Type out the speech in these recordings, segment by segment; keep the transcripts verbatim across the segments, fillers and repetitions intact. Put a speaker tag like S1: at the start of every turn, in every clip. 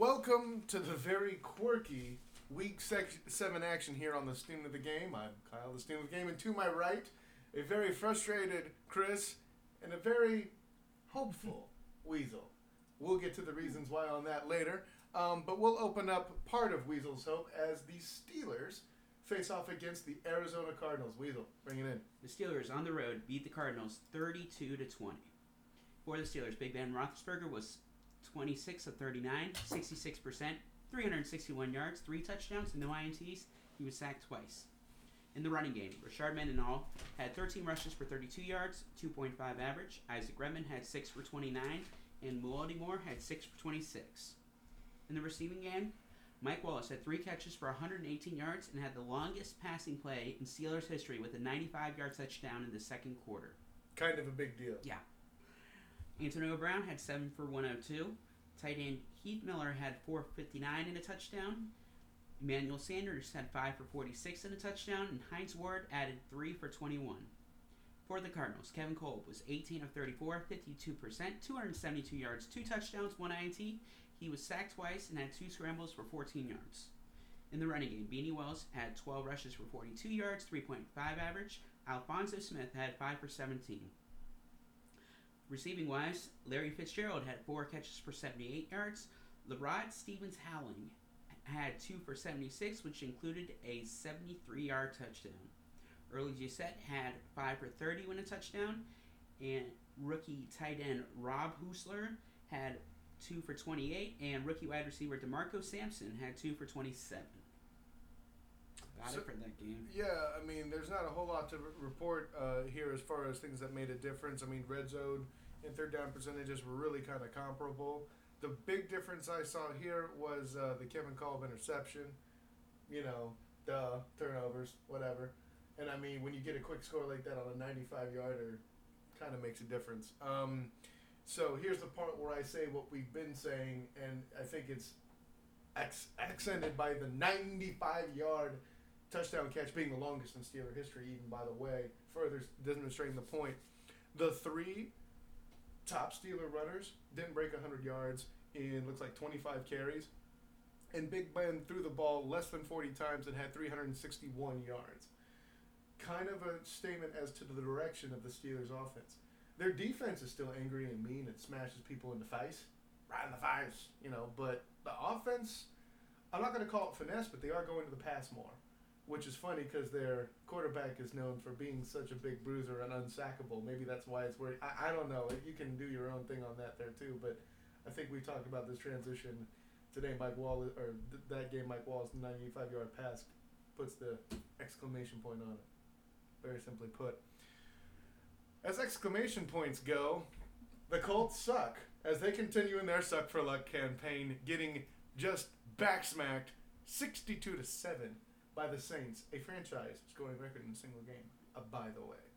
S1: Welcome to the very quirky Week sec- seven action here on the Student of the Game. I'm Kyle, the Student of the Game, and to my right, a very frustrated Chris and a very hopeful Weasel. We'll get to the reasons why on that later, um, but we'll open up part of Weasel's hope as the Steelers face off against the Arizona Cardinals. Weasel, bring it in.
S2: The Steelers on the road beat the Cardinals thirty-two to twenty. For the Steelers, Big Ben Roethlisberger was twenty-six of thirty-nine, sixty-six percent, three hundred sixty-one yards, three touchdowns, and no I N Ts. He was sacked twice. In the running game, Rashard Mendenhall had thirteen rushes for thirty-two yards, two point five average. Isaac Redman had six for twenty-nine, and Melody Moore had six for twenty-six. In the receiving game, Mike Wallace had three catches for one hundred eighteen yards and had the longest passing play in Steelers history with a ninety-five-yard touchdown in the second quarter.
S1: Kind of a big deal.
S2: Yeah. Antonio Brown had seven for one hundred two. Tight end Heath Miller had four for fifty-nine and a touchdown. Emmanuel Sanders had five for forty-six and a touchdown. And Hines Ward added three for twenty-one. For the Cardinals, Kevin Kolb was eighteen of thirty-four, fifty-two percent, two hundred seventy-two yards, two touchdowns, one I N T. He was sacked twice and had two scrambles for fourteen yards. In the running game, Beanie Wells had twelve rushes for forty-two yards, three point five average. Alfonso Smith had five for seventeen. Receiving wise, Larry Fitzgerald had four catches for seventy-eight yards. LeRod Stevens Howling had two for seventy-six, which included a seventy-three-yard touchdown. Early Gisette had five for thirty with a touchdown, and rookie tight end Rob Hoosler had two for twenty-eight, and rookie wide receiver DeMarco Sampson had two for twenty-seven. Got so, it for that game.
S1: Yeah, I mean, there's not a whole lot to re- report uh, here as far as things that made a difference. I mean, red zone and third down percentages were really kind of comparable. The big difference I saw here was uh, the Kevin Kolb interception. You know, duh, turnovers, whatever. And, I mean, when you get a quick score like that on a ninety-five-yarder, kind of makes a difference. Um, so here's the part where I say what we've been saying, and I think it's ac- accented by the ninety-five-yard touchdown catch being the longest in Steeler history, even, by the way, further demonstrating the point. The three top Steeler runners didn't break one hundred yards in, looks like, twenty-five carries. And Big Ben threw the ball less than forty times and had three hundred sixty-one yards. Kind of a statement as to the direction of the Steelers' offense. Their defense is still angry and mean and smashes people in the face. Right in the face, you know. But the offense, I'm not going to call it finesse, but they are going to the pass more. Which is funny because their quarterback is known for being such a big bruiser and unsackable. Maybe that's why it's worried. I, I don't know. You can do your own thing on that there too. But I think we talked about this transition today. Mike Wallace, or th- that game, Mike Wallace, ninety-five-yard pass puts the exclamation point on it. Very simply put. As exclamation points go, the Colts suck as they continue in their suck for luck campaign, getting just backsmacked sixty-two to seven. By the Saints, a franchise scoring record in a single game, uh, by the way.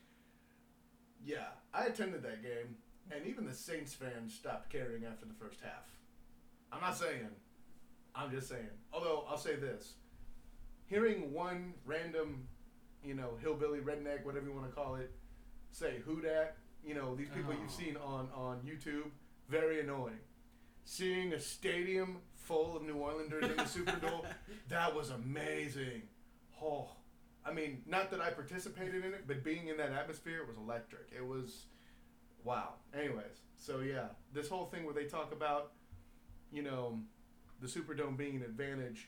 S1: Yeah, I attended that game, and even the Saints fans stopped caring after the first half. I'm not saying. I'm just saying. Although, I'll say this. Hearing one random, you know, hillbilly, redneck, whatever you want to call it, say, who dat? You know, these people oh. you've seen on, on YouTube, very annoying. Seeing a stadium full of New Orleanders in the Super Bowl, that was amazing. Oh, I mean, not that I participated in it, but being in that atmosphere was electric. It was, wow. Anyways, so yeah, this whole thing where they talk about, you know, the Superdome being an advantage,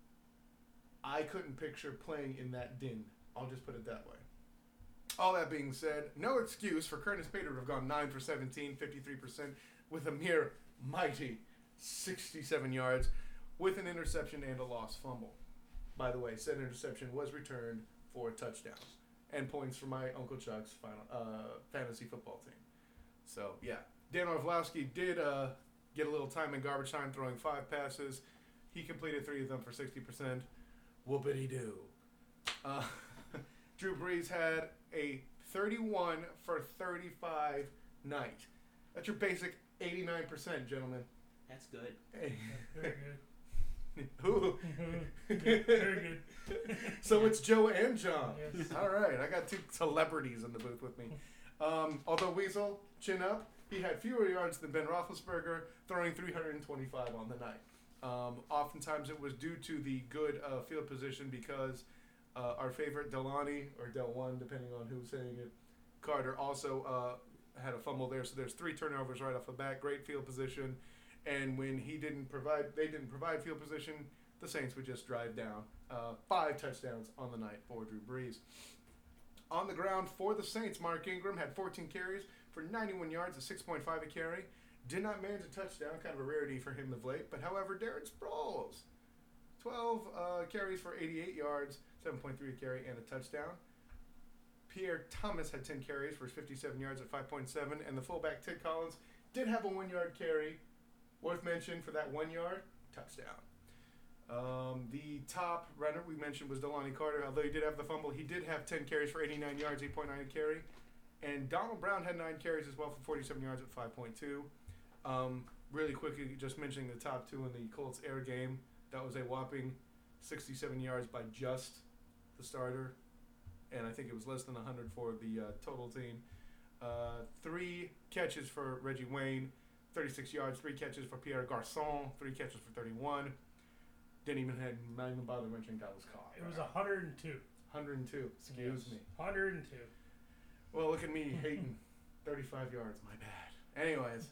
S1: I couldn't picture playing in that din. I'll just put it that way. All that being said, no excuse for Curtis Bader to have gone nine for seventeen, fifty-three percent, with a mere mighty sixty-seven yards with an interception and a lost fumble. By the way, said interception was returned for touchdowns and points for my Uncle Chuck's final, uh, fantasy football team. So, yeah. Dan Orlovsky did uh, get a little time in garbage time throwing five passes. He completed three of them for sixty percent. Whoopity-doo. Uh, Drew Brees had a thirty-one for thirty-five night. That's your basic eighty-nine percent, gentlemen.
S2: That's good.
S1: Hey.
S3: Very good.
S1: Who?
S3: Very good.
S1: So it's Joe and John.
S3: Yes.
S1: All right. I got two celebrities in the booth with me. Um, although Weasel, chin up, he had fewer yards than Ben Roethlisberger, throwing three hundred twenty-five on the night. Um, oftentimes it was due to the good uh, field position because uh, our favorite Delani, or Del One, depending on who's saying it, Carter also uh, had a fumble there. So there's three turnovers right off the bat. Great field position. And when he didn't provide, they didn't provide field position, the Saints would just drive down. Uh, five touchdowns on the night for Drew Brees. On the ground for the Saints, Mark Ingram had fourteen carries for ninety-one yards, a six point five a carry. Did not manage a touchdown, kind of a rarity for him of late. But however, Darren Sproles, twelve uh, carries for eighty-eight yards, seven point three a carry, and a touchdown. Pierre Thomas had ten carries for fifty-seven yards at five point seven. And the fullback, Ted Collins, did have a one-yard carry. Worth mention for that one yard, touchdown. Um, the top runner we mentioned was Delani Carter. Although he did have the fumble, he did have ten carries for eighty-nine yards, eight point nine a carry. And Donald Brown had nine carries as well for forty-seven yards at five point two. Um, really quickly, just mentioning the top two in the Colts air game. That was a whopping sixty-seven yards by just the starter. And I think it was less than one hundred for the uh, total team. Uh, three catches for Reggie Wayne. thirty-six yards, three catches for Pierre Garçon, three catches for thirty-one. Didn't even have, not even bother mentioning Dallas Cobb.
S3: It was one hundred two.
S1: one hundred two, excuse
S3: Yes.
S1: me.
S3: one hundred two.
S1: Well, look at me hating thirty-five yards, my bad. Anyways,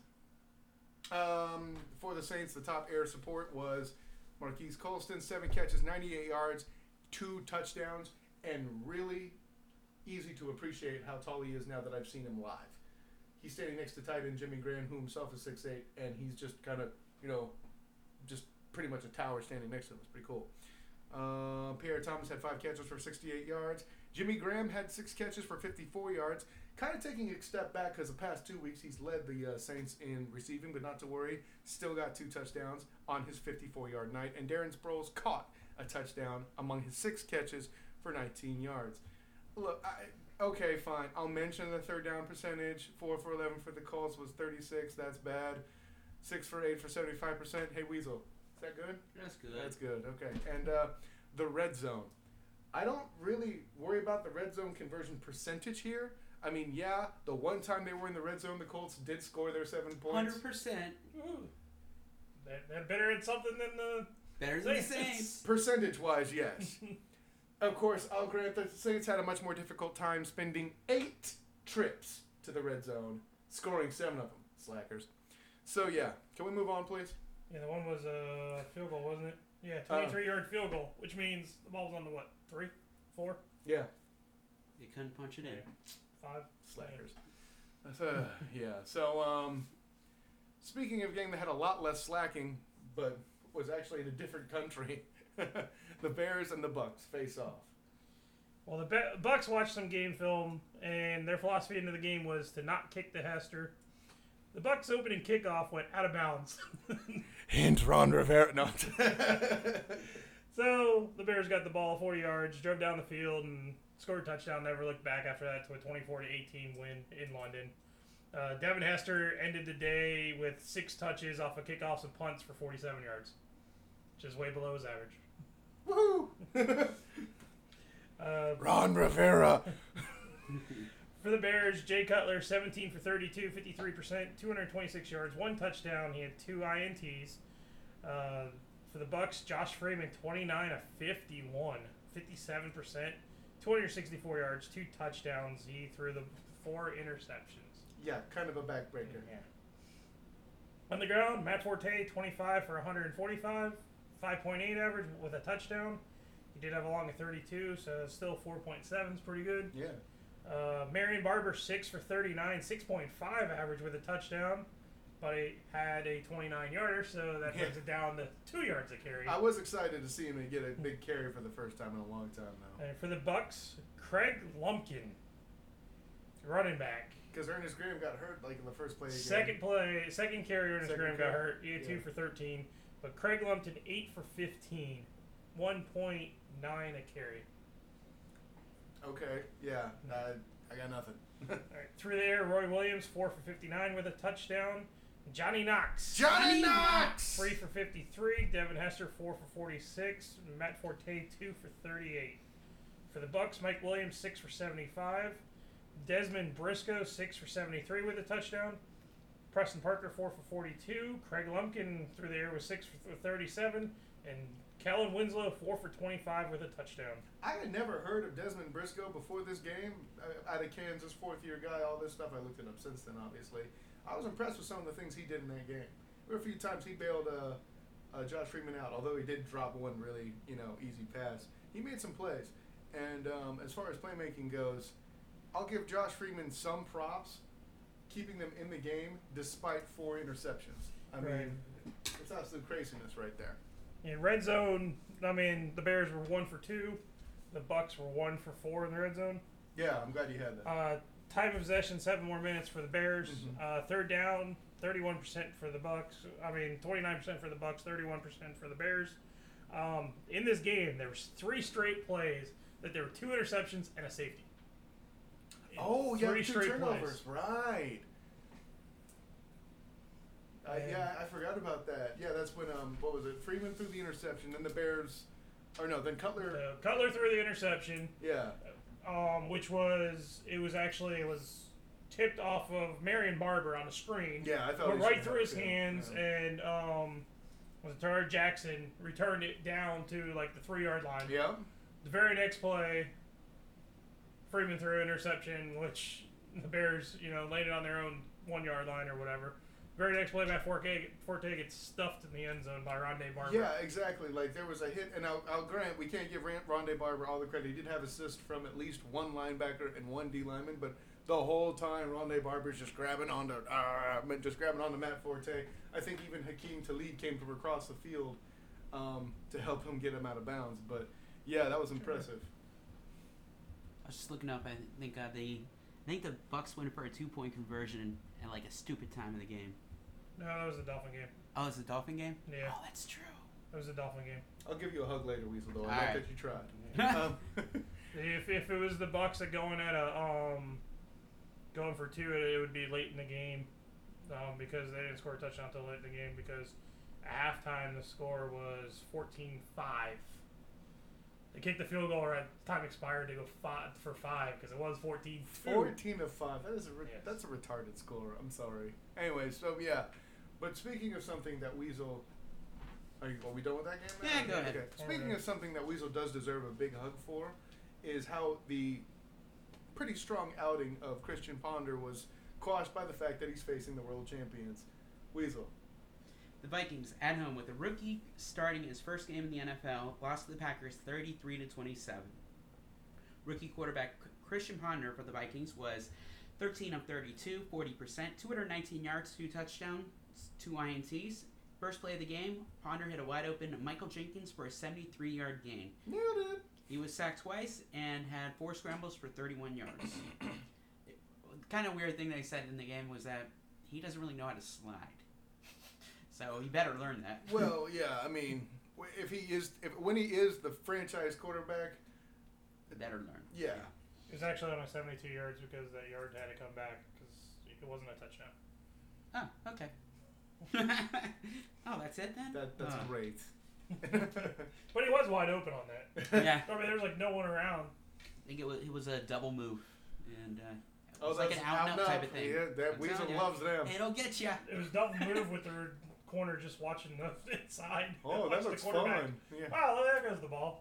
S1: um, for the Saints, the top air support was Marquise Colston, seven catches, ninety-eight yards, two touchdowns, and really easy to appreciate how tall he is now that I've seen him live. He's standing next to tight end Jimmy Graham, who himself is six eight, and he's just kind of, you know, just pretty much a tower standing next to him. It's pretty cool. Uh, Pierre Thomas had five catches for sixty-eight yards. Jimmy Graham had six catches for fifty-four yards. Kind of taking a step back because the past two weeks he's led the uh, Saints in receiving, but not to worry. Still got two touchdowns on his fifty-four-yard night. And Darren Sproles caught a touchdown among his six catches for nineteen yards. Look, I... Okay, fine. I'll mention the third down percentage. four for eleven for the Colts was thirty-six. That's bad. six for eight for seventy-five percent. Hey, Weasel. Is that good?
S2: That's good.
S1: That's good. Okay. And uh, the red zone. I don't really worry about the red zone conversion percentage here. I mean, yeah, the one time they were in the red zone, the Colts did score their seven points.
S2: one hundred percent.
S3: They're, they're better at something than the
S2: Better than the
S3: Saints.
S2: Saints.
S1: Percentage-wise, yes. Of course, I'll grant the Saints had a much more difficult time spending eight trips to the red zone, scoring seven of them. Slackers. So, yeah. Can we move on, please?
S3: Yeah, the one was a field goal, wasn't it? Yeah, twenty-three-yard field goal, which means the ball was on the what? Three? Four?
S1: Yeah.
S2: They couldn't punch it in.
S3: Five?
S1: Slackers. Uh, yeah. So, um, speaking of a game that had a lot less slacking, but was actually in a different country, the Bears and the Bucks face off.
S3: Well, the Be- Bucks watched some game film, and their philosophy into the game was to not kick the Hester. The Bucks' opening kickoff went out of bounds.
S1: And Ron Rivera. No.
S3: So the Bears got the ball forty yards, drove down the field, and scored a touchdown. Never looked back after that to a twenty-four to eighteen win in London. Uh, Devin Hester ended the day with six touches off of kickoffs and punts for forty-seven yards, which is way below his average.
S1: Woohoo!
S3: Uh,
S1: Ron Rivera.
S3: For the Bears, Jay Cutler, seventeen for thirty-two, fifty-three percent, two hundred twenty-six yards, one touchdown. He had two I N Ts. Uh, for the Bucks, Josh Freeman, twenty-nine of fifty-one, fifty-seven percent, two hundred sixty-four yards, two touchdowns. He threw the four interceptions.
S1: Yeah, kind of a backbreaker.
S3: Yeah. On the ground, Matt Forte, twenty-five for one forty-five, five point eight average with a touchdown. He did have a long of thirty-two, so still four point seven is pretty good.
S1: Yeah.
S3: Uh, Marion Barber, six for thirty-nine, six point five average with a touchdown, but he had a twenty-nine yarder, so that
S1: Yeah.
S3: brings it down to two yards a carry.
S1: I was excited to see him get a big carry for the first time in a long time now.
S3: And for the Bucks, Craig Lumpkin, running back.
S1: Because Ernest Graham got hurt like in the first play again.
S3: Second play, second carry, Ernest
S1: Second
S3: Graham got
S1: carry.
S3: hurt. He had two
S1: Yeah.
S3: for thirteen, but Craig Lumpkin, eight for fifteen, one point nine a carry.
S1: Okay, yeah. Uh, I got nothing.
S3: All right, through the air, Roy Williams, four for fifty-nine with a touchdown. Johnny Knox,
S1: Johnny Knox!
S3: three for fifty-three. Devin Hester, four for forty-six. Matt Forte, two for thirty-eight. For the Bucks, Mike Williams, six for seventy-five. Desmond Briscoe, six for seventy-three with a touchdown. Preston Parker four for forty-two. Craig Lumpkin through the air was six for thirty-seven, and Kellen Winslow four for twenty-five with a touchdown.
S1: I had never heard of Desmond Briscoe before this game. Uh, out of Kansas, fourth year guy, all this stuff. I looked it up since then, obviously. I was impressed with some of the things he did in that game. There were a few times he bailed uh, uh, Josh Freeman out, although he did drop one really, you know, easy pass. He made some plays. And um, as far as playmaking goes, I'll give Josh Freeman some props, keeping them in the game despite four interceptions. I
S3: Right.
S1: mean, it's absolute craziness right there.
S3: In red zone, I mean, the Bears were one for two. The Bucks were one for four in the red zone.
S1: Yeah, I'm glad you had that.
S3: Uh, time of possession, seven more minutes for the Bears.
S1: Mhm.
S3: Uh, third down, thirty-one percent for the Bucks. I mean, twenty-nine percent for the Bucks, thirty-one percent for the Bears. Um, in this game, there was three straight plays that there were two interceptions and a safety.
S1: Oh, yeah,
S3: Three
S1: two
S3: straight
S1: turnovers,
S3: plays.
S1: right. Uh,
S3: And-
S1: yeah, I forgot about that. Yeah, that's when, um, what was it? Freeman threw the interception, then the Bears, or no, then Cutler,
S3: So Cutler threw the interception,
S1: yeah.
S3: um, which was it was actually it was tipped off of Marion Barber on the screen.
S1: Yeah, I thought
S3: Went
S1: he
S3: right
S1: should
S3: through
S1: have
S3: his
S1: too.
S3: hands,
S1: Yeah.
S3: and um, was it Terrell Jackson returned it down to like the three yard line.
S1: Yeah.
S3: The very next play, Freeman threw an interception, which the Bears, you know, landed on their own one yard line or whatever. Very next play by Forte, Forte gets stuffed in the end zone by Rondé Barber.
S1: Yeah, exactly. Like, there was a hit, and I'll, I'll grant, we can't give Ron- Rondé Barber all the credit. He did have assists from at least one linebacker and one D lineman, but the whole time Rondé Barber's just grabbing onto, uh, just grabbing onto Matt Forte. I think even Hakeem Talib came from across the field um, to help him get him out of bounds. But yeah, that was impressive.
S2: I was just looking up. I think uh, they, I think the Bucks went for a two-point conversion at like a stupid time of the game.
S3: No, that was the Dolphin game.
S2: Oh, it's the Dolphin game.
S3: Yeah.
S2: Oh, that's true.
S3: That was the Dolphin game.
S1: I'll give you a hug later, Weasel, though. I
S2: All
S1: like
S2: right.
S1: that you tried. um,
S3: If, if it was the Bucks that going at a um, going for two, it, it would be late in the game, um, because they didn't score a touchdown until late in the game. Because at halftime the score was fourteen five. They kicked the field goal right time expired to go five for five because it was fourteen two.
S1: fourteen of five. That is a re-
S3: Yes.
S1: that's a retarded score. I'm sorry. Anyway, so yeah. But speaking of something that Weasel, are, you, are we done with that game now?
S2: Yeah, go ahead.
S1: Okay. Speaking
S3: Okay.
S1: of something that Weasel does deserve a big hug for, is how the pretty strong outing of Christian Ponder was quashed by the fact that he's facing the world champions. Weasel.
S2: The Vikings at home with a rookie starting his first game in the N F L lost to the Packers thirty-three to twenty-seven. Rookie quarterback Christian Ponder for the Vikings was thirteen of thirty-two, forty percent, two hundred nineteen yards, two touchdowns, two I N Ts. First play of the game, Ponder hit a wide open Michael Jenkins for a seventy-three yard gain.
S1: Nailed it.
S2: He was sacked twice and had four scrambles for thirty-one yards. Kind of weird thing they said in the game was that he doesn't really know how to slide. So you better learn that.
S1: Well, yeah. I mean, w- if he is, if when he is the franchise quarterback,
S2: better learn.
S1: yeah.
S3: It was actually only seventy-two yards because that yard had to come back because it wasn't a touchdown.
S2: Oh, okay. Oh, that's it then?
S1: That that's
S2: Oh.
S1: great.
S3: But he was wide open on that.
S2: Yeah.
S3: I mean, there was like no one around.
S2: I think it was, it was a double move. And uh, it
S1: Oh,
S2: was like
S1: that's
S2: an out and up type of thing.
S1: Yeah, that
S2: I'm
S1: Weasel
S2: telling ya.
S1: loves them.
S2: It'll get you.
S3: It was double move with the corner just watching the inside.
S1: Oh,
S3: Watch
S1: that
S3: the
S1: looks
S3: quarterback.
S1: fun. Yeah.
S3: Wow, there goes the ball.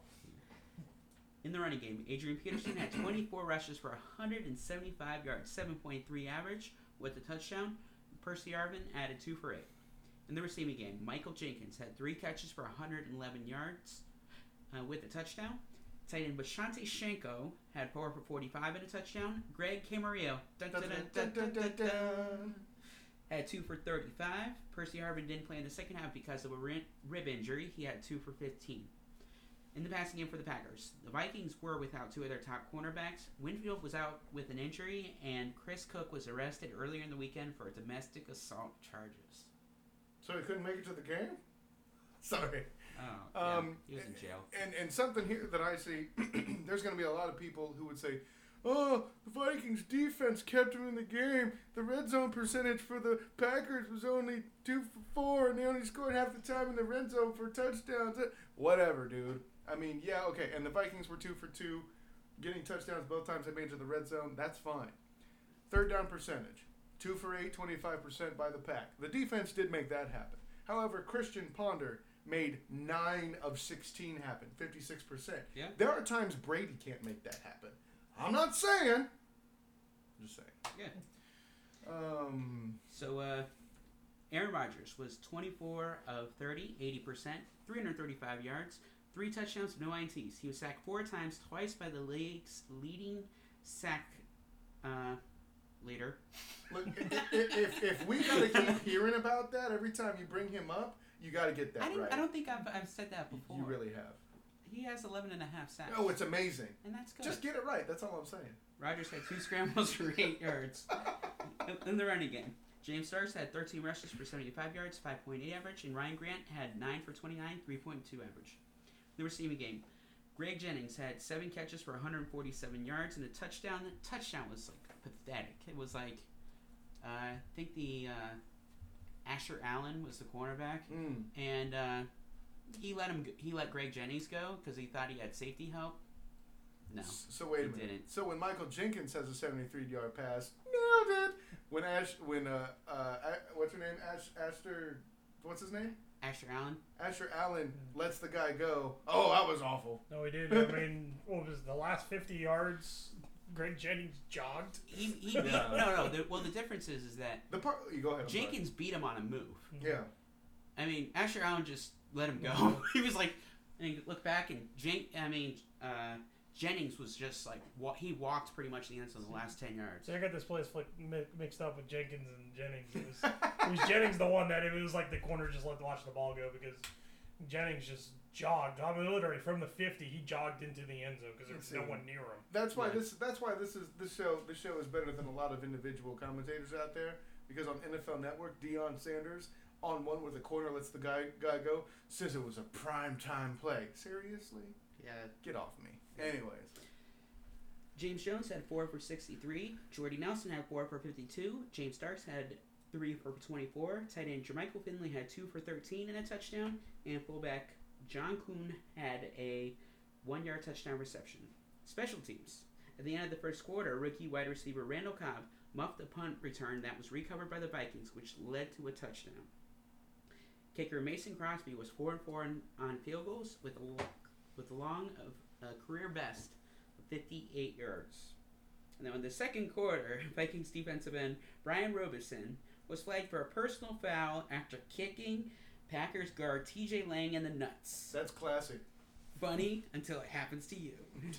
S2: In the running game, Adrian Peterson had twenty-four rushes for one hundred seventy-five yards, seven point three average with a touchdown. Percy Arvin added two for eight. In the receiving game, Michael Jenkins had three catches for one hundred eleven yards uh, with a touchdown. Tight end Bashante Shenko had four for forty-five and a touchdown. Greg Camarillo dun, dun, dun, dun, dun, dun, dun, had two for thirty-five. Percy Harvin didn't play in the second half because of a rib injury. He had two for fifteen. In the passing game for the Packers, the Vikings were without two of their top cornerbacks. Winfield was out with an injury, and Chris Cook was arrested earlier in the weekend for domestic assault charges.
S1: So he couldn't make it to the game? Sorry.
S2: Oh,
S1: Um,
S2: yeah, he was in jail.
S1: And and something here that I see, there's going to be a lot of people who would say, oh, the Vikings defense kept him in the game. The red zone percentage for the Packers was only two for four, and they only scored half the time in the red zone for touchdowns. Whatever, dude. I mean, yeah, okay. And the Vikings were two for two, getting touchdowns both times they made it to the red zone. That's fine. Third down percentage. Two for eight, twenty-five percent by the pack. The defense did make that happen. However, Christian Ponder made nine of sixteen happen, fifty-six percent.
S2: Yeah.
S1: There are times Brady can't make that happen. I'm not saying. I'm just saying.
S2: Yeah.
S1: Um.
S2: So, uh, Aaron Rodgers was twenty-four of thirty, eighty percent, three hundred thirty-five yards, three touchdowns, no I N Ts. He was sacked four times, twice by the league's leading sack uh, leader.
S1: Look, if, if, if we gotta keep hearing about that every time you bring him up, you gotta get that
S2: I, didn't,
S1: right.
S2: I don't think I've, I've said that before.
S1: You really have.
S2: He has eleven and a half sacks.
S1: Oh, it's amazing.
S2: And that's good.
S1: Just get it right. That's all I'm saying.
S2: Rodgers had two scrambles for eight yards in, in the running game. James Starks had thirteen rushes for seventy-five yards, five point eight average, and Ryan Grant had nine for twenty-nine, three point two average. The receiving game. Greg Jennings had seven catches for one hundred forty-seven yards and a touchdown. The touchdown was like pathetic. It was like, uh, I think the uh, Asher Allen was the cornerback,
S1: Mm.
S2: and uh, he let him. Go, he let Greg Jennings go because he thought he had safety help. No,
S1: So wait a
S2: he
S1: minute.
S2: didn't.
S1: So when Michael Jenkins has a seventy-three yard pass, nailed it. When Ash, when uh, uh, A- what's her name? Ash, Asher, what's his name?
S2: Asher Allen.
S1: Asher Allen lets the guy go. Oh, that was awful.
S3: No, he did. I mean, what was it, the last fifty yards? Greg Jennings jogged.
S2: He, he beat, no, no. The, well, the difference is, is that
S1: The part you go ahead. I'm sorry.
S2: Jenkins beat him on a move.
S1: Yeah.
S2: I mean, Asher Allen just let him go. He was like, and you look back and Jen, I mean, uh, Jennings was just like wa- he walked pretty much the ends on the last ten yards.
S3: So I got this place flick, mi- mixed up with Jenkins and Jennings. It was, it was Jennings the one that it was like the corner just let watch the ball go because Jennings just jogged. I mean, literally from the fifty, he jogged into the end zone because there was no one near him.
S1: That's why
S2: Yeah.
S1: this. That's why this is this show. This show is better than a lot of individual commentators out there. Because on N F L Network, Deion Sanders on one where the corner lets the guy guy go says it was a prime time play. Seriously,
S2: Yeah.
S1: get off me. Anyways,
S2: James Jones had four for sixty-three. Jordy Nelson had four for fifty-two. James Starks had three for twenty-four. Tight end Jermichael Finley had two for thirteen and a touchdown. And fullback John Kuhn had a one-yard touchdown reception. Special teams. At the end of the first quarter, rookie wide receiver Randall Cobb muffed a punt return that was recovered by the Vikings, which led to a touchdown. Kicker Mason Crosby was four and four on, on field goals with a with a long of a career best of fifty-eight yards. And then in the second quarter, Vikings defensive end Brian Robeson was flagged for a personal foul after kicking Packers guard T J Lang in the nuts.
S1: that's classic.
S2: Funny until it happens to you.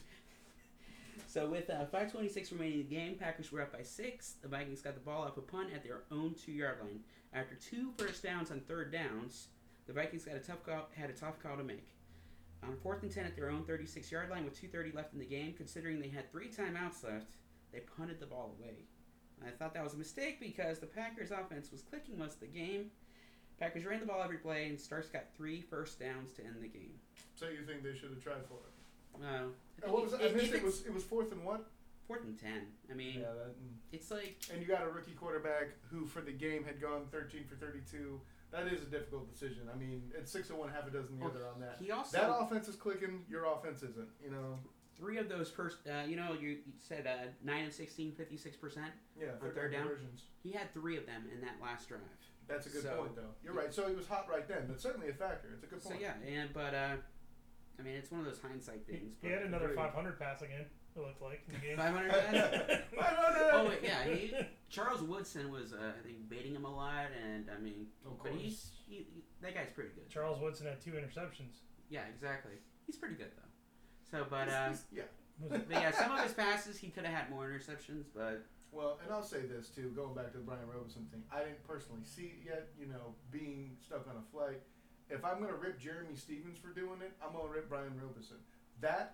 S2: So with uh, five twenty-six remaining in the game, Packers were up by six. The Vikings got the ball off a punt at their own two-yard line. After two first downs on third downs, the Vikings got a tough call, had a tough call to make. On fourth and ten at their own thirty-six-yard line with two thirty left in the game, considering they had three timeouts left, they punted the ball away. I thought that was a mistake because the Packers' offense was clicking most of the game. Packers ran the ball every play, and Starks got three first downs to end the game.
S1: So you think they should have tried for it?
S2: Uh,
S1: Oh, what was it? I
S2: if-
S1: missed
S2: if
S1: it.
S2: it's
S1: Was it was fourth and what?
S2: fourth and ten. I mean,
S1: Yeah, that,
S2: it's like
S1: and you got a rookie quarterback who, for the game, had gone thirteen for thirty-two. That is a difficult decision. I mean, it's six and one, half a dozen the
S2: Well,
S1: other on that.
S2: he also
S1: That offense is clicking. Your offense isn't. You know.
S2: three of those first. Uh, you know, you, you said uh, nine and sixteen, fifty-six percent.
S1: Yeah,
S2: On
S1: third,
S2: third down?
S1: conversions.
S2: He had three of them in that last drive.
S1: That's a good
S2: So-
S1: point, though. You're right. So he was hot right then. That's certainly a factor. It's a good
S2: So
S1: point.
S2: yeah, and but uh, I mean, it's one of those hindsight
S3: He,
S2: things.
S3: he
S2: but
S3: had another
S1: Agreed.
S3: five hundred pass again. It looked like in the game.
S2: five hundred yards.
S1: five hundred.
S2: Oh wait, yeah. He, Charles Woodson was, uh, I think, baiting him a lot, and I mean,
S1: Of
S2: but
S1: course.
S2: he's he, he, that guy's pretty good.
S3: Charles Woodson had two interceptions.
S2: Yeah, exactly. He's pretty good though. So, but
S1: He's-
S2: uh,
S1: he's- yeah.
S2: but yeah, some of his passes he could have had more interceptions, but
S1: Well, and I'll say this too, going back to the Brian Robeson thing. I didn't personally see it yet, you know, being stuck on a flight. If I'm going to rip Jeremy Stevens for doing it, I'm going to rip Brian Robeson. That,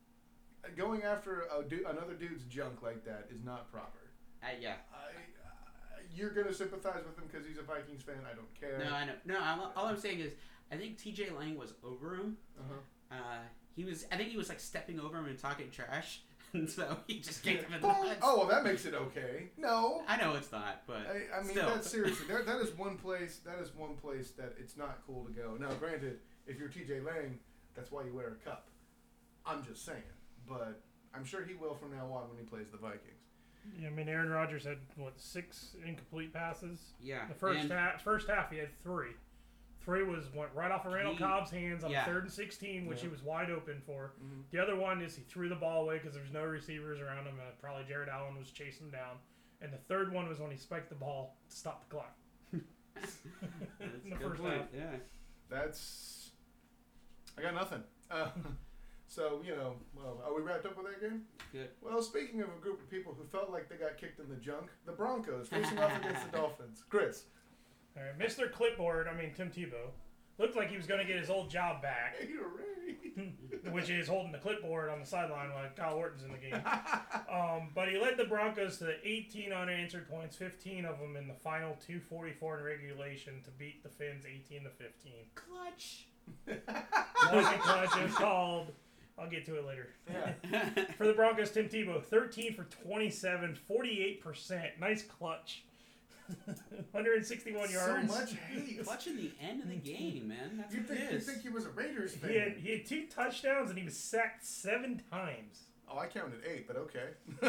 S1: going after a du- another dude's junk like that is not proper.
S2: uh, yeah.
S1: I, I, you're going to sympathize with him because he's a Vikings fan. I don't care.
S2: No, I know. No, I'm, all I'm saying is, I think T J Lang was over him.
S1: Uh-huh.
S2: Uh, he was. I think he was like stepping over him and talking trash, and so he just kicked him in the
S1: Oh,
S2: nuts.
S1: oh, well, that makes it okay. No.
S2: I know it's not, but
S1: I, I mean,
S2: still.
S1: that's seriously. There, that is one place. That is one place that it's not cool to go. Now, granted, if you're T J Lang, that's why you wear a cup. I'm just saying, but I'm sure he will from now on when he plays the Vikings.
S3: Yeah, I mean, Aaron Rodgers had, what, six incomplete passes?
S2: Yeah.
S3: The first
S2: and
S3: half, first half, he had three. Three was went right off of Randall
S2: He-
S3: Cobb's hands on
S2: yeah.
S3: third and sixteen, which
S1: Yeah.
S3: he was wide open for.
S1: Mhm.
S3: The other one is he threw the ball away because there's no receivers around him, and probably Jared Allen was chasing him down. And the third one was when he spiked the ball to stop the clock.
S2: That's
S3: In the
S2: a good
S3: first
S2: point.
S3: half.
S2: Yeah.
S1: That's. I got nothing. Uh, so, you know, well, are we wrapped up with that game?
S2: Good.
S1: Well, speaking of a group of people who felt like they got kicked in the junk, the Broncos facing off against the Dolphins. Chris.
S3: All right, Mister Clipboard, I mean, Tim Tebow, looked like he was going to get his old job back,
S1: Hey, you're ready.
S3: which is holding the clipboard on the sideline while Kyle Orton's in the game. Um, but he led the Broncos to eighteen unanswered points, fifteen of them in the final two forty-four in regulation to beat the Finns eighteen to fifteen.
S2: Clutch.
S3: Wasn't clutch, it was called. I'll get to it later.
S1: Yeah.
S3: For the Broncos, Tim Tebow, thirteen for twenty-seven, forty-eight percent. Nice clutch. one hundred sixty-one
S1: So
S3: yards.
S1: much hate.
S2: Clutch in the end of the game, man. That's
S1: You
S2: what
S1: think,
S2: it
S1: you
S2: is.
S1: think he was a Raiders fan?
S3: He had, he had two touchdowns and he was sacked seven times.
S1: Oh, I counted eight, but okay.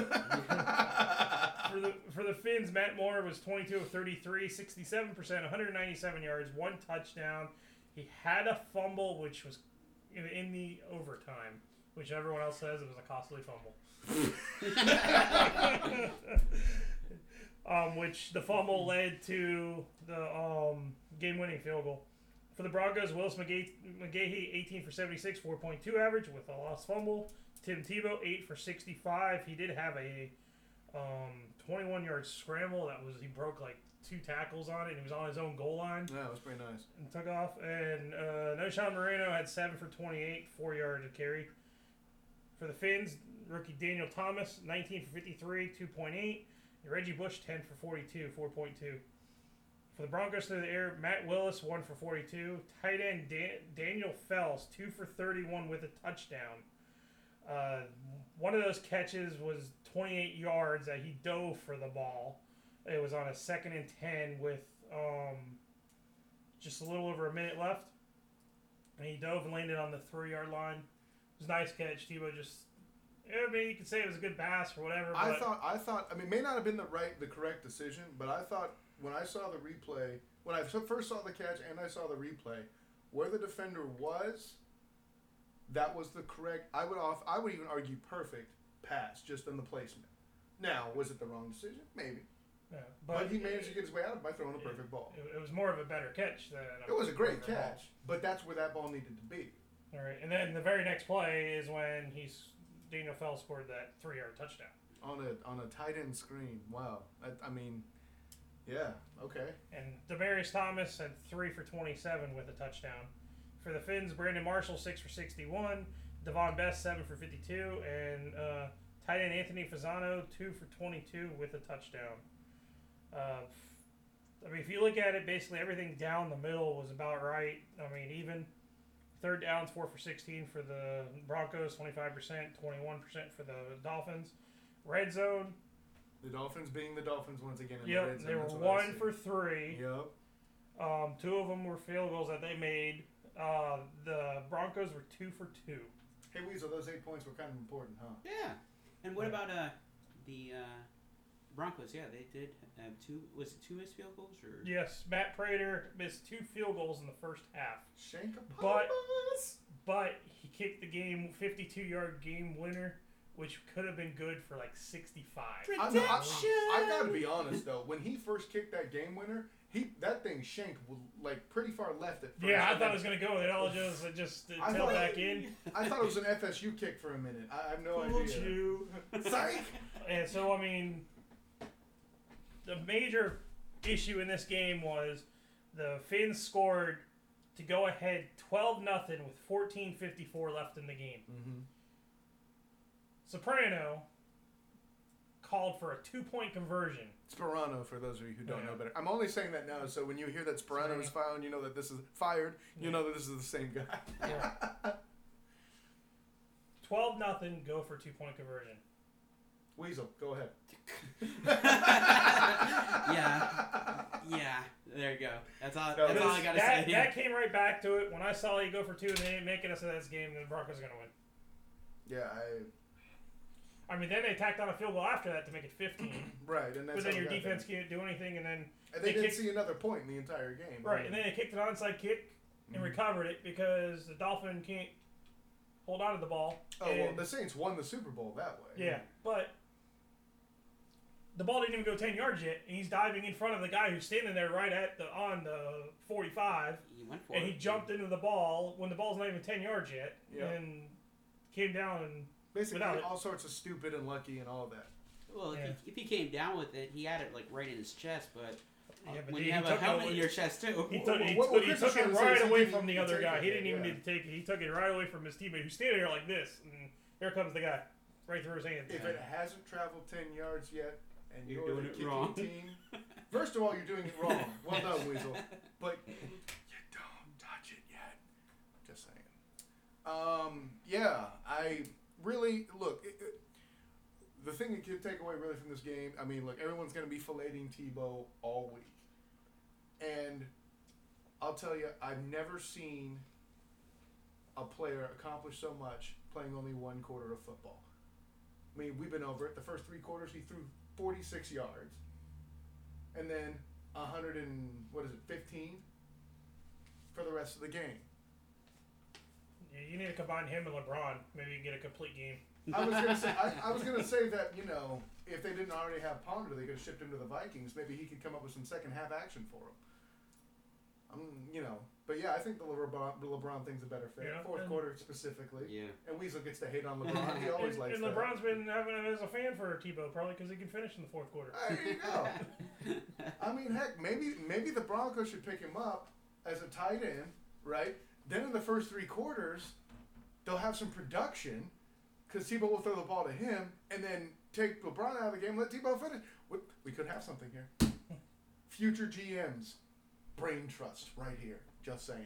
S3: For the for the Finns, Matt Moore was twenty-two of thirty-three, sixty-seven percent, one hundred ninety-seven yards, one touchdown. He had a fumble, which was in, in the overtime, which everyone else says it was a costly fumble. um, which the fumble led to the um, game-winning field goal. For the Broncos, Willis McGahee, McGahee eighteen for seventy-six, four point two average with a lost fumble. Tim Tebow, eight for sixty-five. He did have a um, twenty-one-yard scramble that was he broke like two tackles on it, and he was on his own goal line
S1: Yeah, it was pretty nice.
S3: and took off. And uh, Noshan Moreno had seven for twenty-eight, four yards to carry. For the Finns, rookie Daniel Thomas, nineteen for fifty-three, two point eight. And Reggie Bush, ten for forty-two, four point two. For the Broncos through the air, Matt Willis, one for forty-two. Tight end Dan- Daniel Fells, two for thirty-one with a touchdown. Uh, one of those catches was twenty-eight yards that he dove for the ball. It was on a second and ten with um, just a little over a minute left. And he dove and landed on the three-yard line. It was a nice catch. Tebow just, I mean, you could say it was a good pass or whatever.
S1: I
S3: but
S1: thought, I thought, I mean, it may not have been the right, the correct decision, but I thought when I saw the replay, when I first saw the catch and I saw the replay, where the defender was, that was the correct. I would off. I would even argue perfect pass, just in the placement. Now, was it the wrong decision? Maybe,
S3: yeah,
S1: but,
S3: but
S1: he managed to get his way out by throwing a perfect ball.
S3: It, it was more of a better catch than a
S1: It was a great
S3: perfect ball.
S1: catch, but that's where that ball needed to be.
S3: All right, and then the very next play is when he's Daniel Fell scored that three-yard touchdown.
S1: On a on a tight end screen. Wow. I, I mean, yeah. Okay.
S3: And Demaryius Thomas had three for twenty-seven with a touchdown. For the Finns, Brandon Marshall, six for sixty-one. Devon Best, seven for fifty-two. And uh, tight end Anthony Fasano, two for twenty-two with a touchdown. Uh, I mean, if you look at it, basically everything down the middle was about right. I mean, even third downs, four for sixteen for the Broncos, twenty-five percent, twenty-one percent for the Dolphins. Red zone,
S1: The Dolphins being the Dolphins once again in the
S3: yep,
S1: red zone.
S3: they were
S1: that's what I
S3: one
S1: see.
S3: for three.
S1: Yep.
S3: Um, two of them were field goals that they made. Uh, the Broncos were two for two.
S1: Hey Weasel, those eight points were kind of important, huh?
S2: Yeah. And what
S3: Yeah.
S2: about uh the uh, Broncos? Yeah, they did have two. Was it two missed field goals or?
S3: Yes, Matt Prater missed two field goals in the first half,
S1: Shank
S3: But- but he kicked the game fifty-two-yard game winner, which could have been good for like sixty-five.
S1: I, know, I, I gotta be honest though, when he first kicked that game winner, he that thing shanked like pretty far left at first.
S3: Yeah, I thought it was gonna go. It all just it just
S1: I
S3: fell
S1: thought-
S3: back in.
S1: I thought it was an F S U kick for a minute. I, I have no
S3: Fooled
S1: idea.
S3: you.
S1: Psych!
S3: And so, I mean, the major issue in this game was the Finns scored to go ahead twelve nothing with fourteen fifty-four left in the game.
S1: Mm-hmm.
S3: Soprano called for a two-point conversion.
S1: Sperano, for those of you who don't
S3: Yeah.
S1: know better. I'm only saying that now, so when you hear that Sperano is found, you know that this is fired. You
S3: Yeah.
S1: know that this is the same guy.
S3: Yeah. twelve nothing, go for two-point conversion.
S1: Weasel, go ahead.
S2: Yeah. Yeah. There you go. That's all.
S1: No,
S2: That's all I
S3: Because
S2: gotta
S3: that,
S2: say.
S3: that came right back to it. When I saw you go for two and they didn't make it, I said, this game, the Broncos are going to win.
S1: Yeah, I.
S3: I mean, then they tacked on a field goal after that to make it fifteen.
S1: Right, and that's
S3: But then
S1: how
S3: your
S1: we got
S3: defense
S1: there.
S3: can't do anything, and then
S1: And they,
S3: they
S1: didn't
S3: kicked-
S1: see another point in the entire game. I
S3: right,
S1: mean,
S3: and then they kicked an onside kick and
S1: Mhm.
S3: recovered it because the Dolphin can't hold on to the ball.
S1: oh well,
S3: and-
S1: the Saints won the Super Bowl that way.
S3: Yeah, but the ball didn't even go ten yards yet, and he's diving in front of the guy who's standing there right at the on the forty-five,
S2: He went for
S3: and
S2: it.
S3: he jumped into the ball when the ball's not even ten yards yet,
S1: Yeah.
S3: and came down and
S1: Basically,
S3: Without it.
S1: all sorts of stupid and lucky and all that.
S2: Well, if,
S3: Yeah.
S2: he, if he came down with it, he had it like right in his chest. But, uh,
S3: Yeah, but
S2: when
S3: he-
S2: you
S3: he
S2: have a
S3: took it
S2: helmet
S3: away-
S2: in your chest too,
S3: he took, he,
S1: What- what
S3: he
S1: Chris
S3: took
S1: is
S3: it
S1: trying to say
S3: right
S1: is he
S3: away
S1: didn't
S3: from the
S1: even
S3: other
S1: take
S3: guy.
S1: it
S3: He didn't
S1: yet,
S3: even
S1: yeah.
S3: need to take it. He took it right away from his teammate who's standing there like this, and here comes the guy right through his hand.
S1: If it hasn't traveled ten yards yet, and
S2: You're
S1: you're,
S2: doing
S1: the
S2: it
S1: kicking
S2: wrong.
S1: team, first of all, you're doing it wrong. Well done, Weasel. But you don't touch it yet. Just saying. Um, yeah, I really look. It, it, the thing you can take away really from this game, I mean, look, everyone's going to be filleting Tebow all week, and I'll tell you, I've never seen a player accomplish so much playing only one quarter of football. I mean, we've been over it. The first three quarters, he threw forty-six yards, and then a hundred and what is it, fifteen, for the rest of the game.
S3: Yeah, you need to combine him and LeBron. Maybe you can get a complete game.
S1: I was gonna say, I, I was gonna say that you know, if they didn't already have Ponder, they could have shipped him to the Vikings. Maybe he could come up with some second half action for him. Um, you know, but yeah, I think the LeBron, the LeBron thing's a better fit.
S3: Yeah,
S1: Fourth
S3: and-
S1: quarter specifically.
S2: yeah.
S1: And Weasel gets to hate on LeBron. He always
S3: and,
S1: likes
S3: and
S1: that.
S3: LeBron's been having him as a fan for Tebow, probably because he can finish in the fourth quarter.
S1: There you go. I mean, heck, maybe maybe the Broncos should pick him up as a tight end, right? Then in the first three quarters, they'll have some production because Tebow will throw the ball to him, and then take LeBron out of the game, let Tebow finish. We, we could have something here. Future G Ms, brain trust right here. Just saying.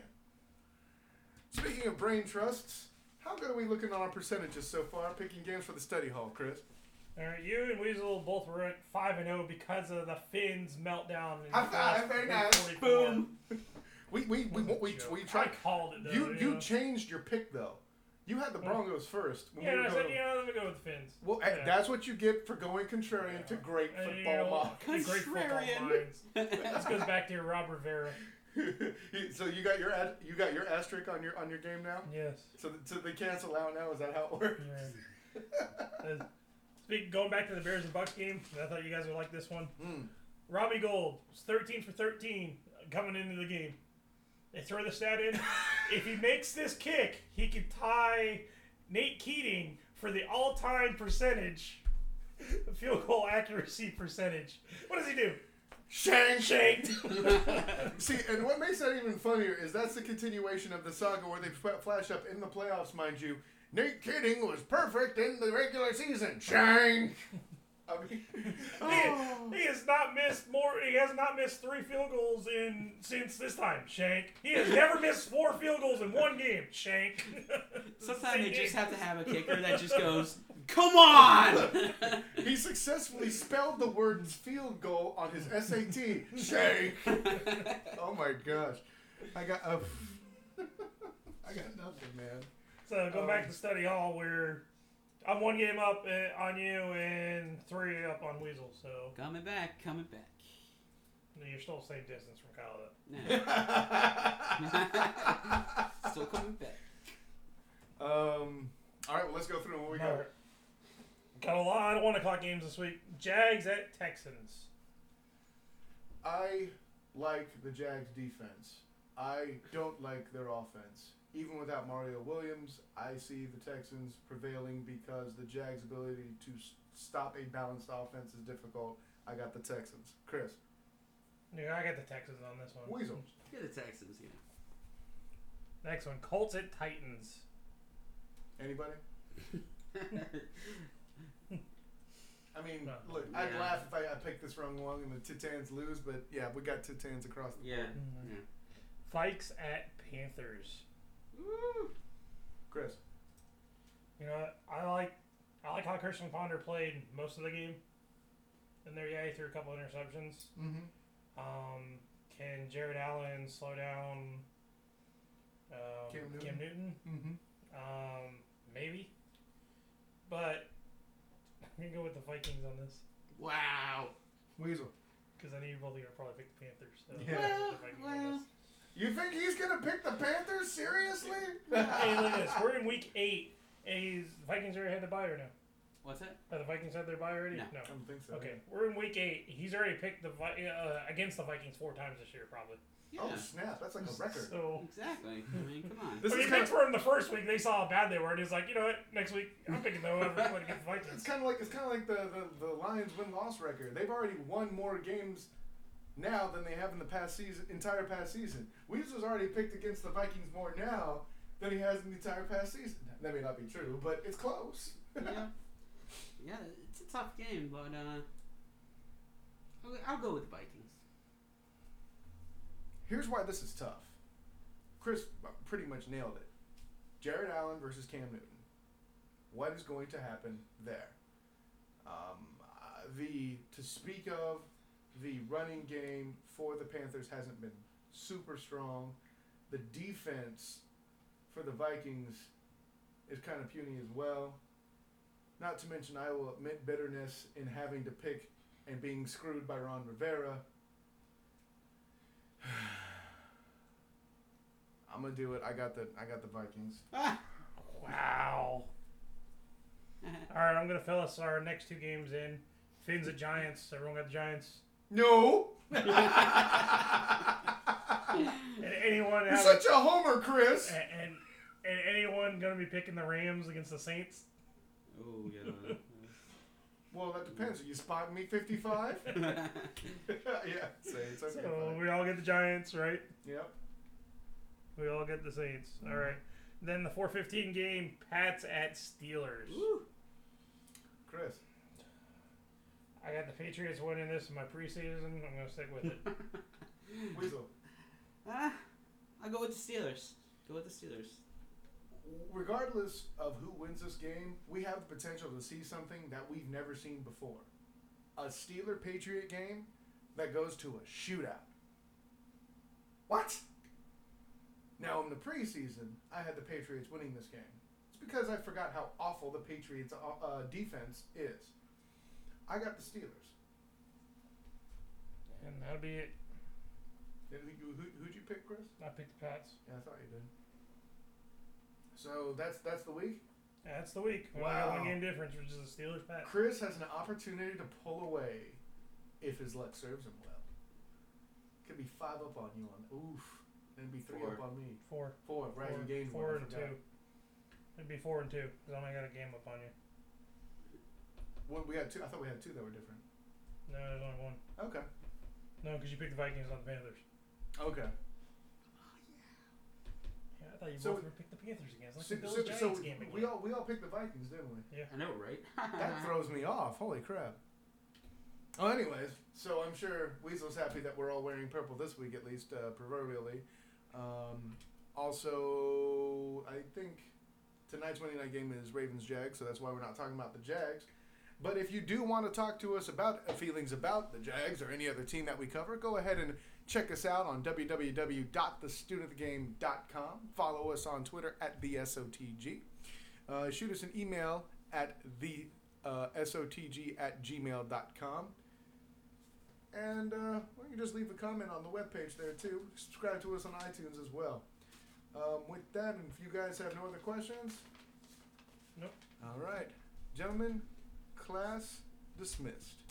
S1: Speaking of brain trusts, how good are we looking on our percentages so far? Picking games for the study hall, Chris.
S3: All right, you and Weasel both were at five and zero because of the Finns meltdown. In
S1: High
S3: the
S1: five,
S3: last
S1: very nice.
S3: forty-four.
S2: Boom.
S1: We we we we, we, we
S3: I
S1: tried.
S3: called it though.
S1: You you
S3: know?
S1: changed your pick though. You had the Broncos first. When
S3: Yeah,
S1: we
S3: and
S1: were
S3: I said,
S1: going-
S3: you know, let me go with the Fins.
S1: well,
S3: yeah.
S1: that's what you get for going contrarian to great
S3: And,
S1: football
S3: you know,
S1: mock.
S3: Great football
S2: Contrarian.
S3: minds. This goes back to your Rob Rivera.
S1: So you got your ad- you got your asterisk on your on your game now.
S3: Yes.
S1: So th- so they cancel out now. Is that how it works?
S3: Yeah. Uh, Speak, going back to the Bears and Bucks game, I thought you guys would like this one.
S1: Hmm.
S3: Robbie Gold was thirteen for thirteen coming into the game. They throw the stat in. If he makes this kick, he could tie Nate Keating for the all-time percentage, field goal accuracy percentage. What does he do?
S1: Shank.
S3: Shanked.
S1: See, and what makes that even funnier is that's the continuation of the saga where they f- flash up in the playoffs, mind you. Nate Kidding was perfect in the regular season. Shank. I mean, oh.
S3: He, he has not missed more. He has not missed three field goals in since this time. Shank. He has never missed four field goals in one game. Shank.
S2: Sometimes they just have to have a kicker that just goes, "Come on!"
S1: He successfully spelled the word field goal on his S A T. Shank. Oh my gosh. I got uh, I got nothing, man.
S3: So go
S1: Um,
S3: back to study hall where I'm one game up uh, on you and three up on Weasel. So
S2: Coming back, coming back.
S3: you're still the same distance from Kyle.
S2: Nah. Still coming back.
S1: Um. All right. Well, let's go through them. What we got?
S3: Alright. Got a lot of one o'clock games this week. Jags at Texans.
S1: I like the Jags defense. I don't like their offense. Even without Mario Williams, I see the Texans prevailing because the Jags' ability to s- stop a balanced offense is difficult. I got the Texans. Chris.
S3: Yeah, I got the Texans on this one.
S1: Weasel.
S2: Get the Texans, yeah.
S3: Next one, Colts at Titans.
S1: Anybody? I mean,
S3: No.
S1: look, I'd
S2: Yeah.
S1: laugh if I, I picked this wrong one and the Titans lose, but yeah, we got Titans across the
S2: Yeah.
S1: board.
S3: Mhm.
S2: yeah.
S3: Fikes at Panthers.
S2: Woo.
S1: Chris.
S3: You know, what? I like I like how Christian Ponder played most of the game. And there, yeah, he threw a couple interceptions.
S1: Mm-hmm.
S3: Um, can Jared Allen slow down um,
S1: Cam Newton?
S3: Cam Newton?
S1: Mm-hmm.
S3: Um, maybe. But I'm gonna go with the Vikings on this
S2: Wow.
S1: Weasel.
S3: because I know you both are gonna probably pick the Panthers. So
S1: Yeah.
S3: I'll go with the Vikings on
S2: Well,
S3: this.
S1: You think he's gonna pick the Panthers? Seriously?
S3: Hey, look at this. We're in week eight. And he's, Vikings already had their bye or no?
S2: What's that?
S3: Have the Vikings had their bye already?
S2: No.
S1: I don't think so.
S3: Okay, we're in week eight. He's already picked the Vi- uh, against the Vikings four times this year, probably.
S2: Yeah.
S1: Oh snap! That's like a record.
S3: So
S2: Exactly. I mean, come on.
S1: This
S3: I
S1: is
S3: mean,
S1: kinda-
S3: picked for him the first week. They saw how bad they were, and he's like, you know what? Next week, I'm picking the whoever played against the
S1: It's
S3: Vikings.
S1: kind of like it's kind of like the, the the Lions win loss record. They've already won more games now than they have in the past season, entire past season. Weasel's already picked against the Vikings more now than he has in the entire past season. That may not be true, but it's close.
S2: Yeah. Yeah, it's a tough game, but uh, I'll, I'll go with the Vikings.
S1: Here's why this is tough. Chris pretty much nailed it. Jared Allen versus Cam Newton. What is going to happen there? Um, uh, the to speak of, the running game for the Panthers hasn't been super strong. The defense for the Vikings is kind of puny as well. Not to mention, I will admit bitterness in having to pick and being screwed by Ron Rivera. I'm gonna do it. I got the I got the Vikings.
S2: Ah.
S3: Wow. All right, I'm gonna fill us our next two games in. Finns at Giants. Everyone got the Giants.
S1: No.
S3: And anyone
S1: You're
S3: have
S1: such a homer, Chris.
S3: and, and and anyone gonna be picking the Rams against the Saints?
S2: Oh, yeah.
S1: Well, that depends. Are you spotting me fifty-five? Yeah. Say it's okay.
S3: So
S1: fine.
S3: we all get the Giants, right?
S1: Yep.
S3: We all get the Saints. All right. Then the four fifteen game, Pats at Steelers.
S2: Woo.
S1: Chris.
S3: I got the Patriots winning this in my preseason. I'm gonna stick with it.
S1: Weasel.
S2: Ah, I'll go with the Steelers. Go with the Steelers.
S1: Regardless of who wins this game, we have the potential to see something that we've never seen before. A Steeler-Patriot game that goes to a shootout. What? Now, in the preseason, I had the Patriots winning this game. It's because I forgot how awful the Patriots' uh, defense is. I got the Steelers.
S3: And that'll be it.
S1: Who, who, who'd you pick, Chris?
S3: I picked the Pats.
S1: Yeah, I thought you did. So that's that's the week.
S3: That's the week. We only got
S1: Wow.
S3: one game difference, which is the Steelers Pats.
S1: Chris has an opportunity to pull away if his luck serves him well. Could be five up on you on oof. Then be three
S2: Four.
S1: up on me.
S3: Four.
S1: Four, right?
S3: Four,
S1: You gained
S3: four
S1: one. I
S3: and
S1: forgot.
S3: two. It'd be four and two because I only got a game up on you.
S1: One, we had two. I thought we had two that were different.
S3: No, there's only one.
S1: Okay.
S3: No, because you picked the Vikings on the Panthers.
S1: Okay.
S3: Yeah, I thought you
S1: So-
S3: both would pick the Panthers again. It's like
S1: So,
S3: the Bills
S1: so,
S3: Giants
S1: so
S3: game again.
S1: we all we all picked the Vikings, didn't we?
S2: I know, right?
S1: That throws me off. Holy crap. Oh, anyways, so I'm sure Weasel's happy that we're all wearing purple this week, at least uh, proverbially. Um, also, I think tonight's Monday night game is Ravens Jags, so that's why we're not talking about the Jags. But if you do want to talk to us about uh, feelings about the Jags or any other team that we cover, go ahead and check us out on w w w dot the student of the game dot com. Follow us on Twitter at the S O T G. Uh, shoot us an email at the uh, S O T G at gmail dot com. And uh, well, you can just leave a comment on the webpage there too. Subscribe to us on iTunes as well. Um, with that, and if you guys have no other questions,
S3: Nope.
S1: All right, gentlemen, class dismissed.